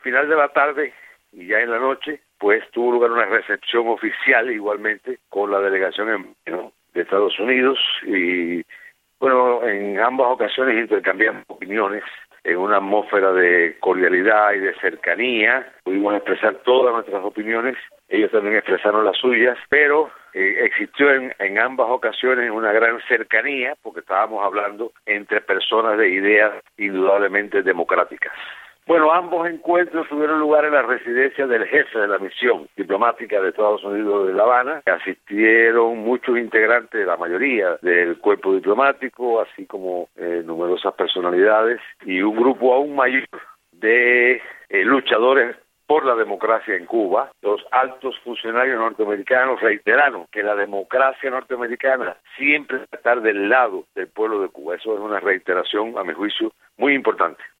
Final de la tarde y ya en la noche, pues tuvo lugar una recepción oficial igualmente con la delegación de Estados Unidos y bueno, en ambas ocasiones intercambiamos opiniones en una atmósfera de cordialidad y de cercanía. Pudimos expresar todas nuestras opiniones, ellos también expresaron las suyas, pero existió en ambas ocasiones una gran cercanía porque estábamos hablando entre personas de ideas indudablemente democráticas. Bueno, ambos encuentros tuvieron lugar en la residencia del jefe de la misión diplomática de Estados Unidos de La Habana. Asistieron muchos integrantes, la mayoría del cuerpo diplomático, así como numerosas personalidades y un grupo aún mayor de luchadores por la democracia en Cuba. Los altos funcionarios norteamericanos reiteraron que la democracia norteamericana siempre va a estar del lado del pueblo de Cuba. Eso es una reiteración, a mi juicio, muy importante.